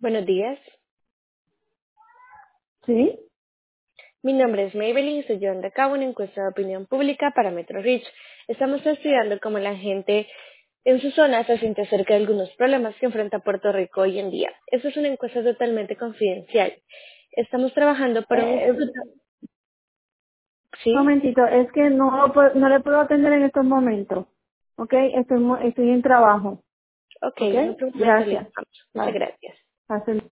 Buenos días, Sí. mi nombre es Maybelline y estoy llevando a cabo una encuesta de opinión pública para Metro Reach. Estamos estudiando cómo la gente en su zona se siente acerca de algunos problemas que enfrenta Puerto Rico hoy en día. Esta es una encuesta totalmente confidencial. Estamos trabajando para un Un instituto. ¿Sí? momentito, es que no le puedo atender en estos momentos. ¿Ok? Estoy en trabajo. Ok, ¿Ok? en otro momento le Gracias. llamamos. Muchas Bye. gracias. Hasta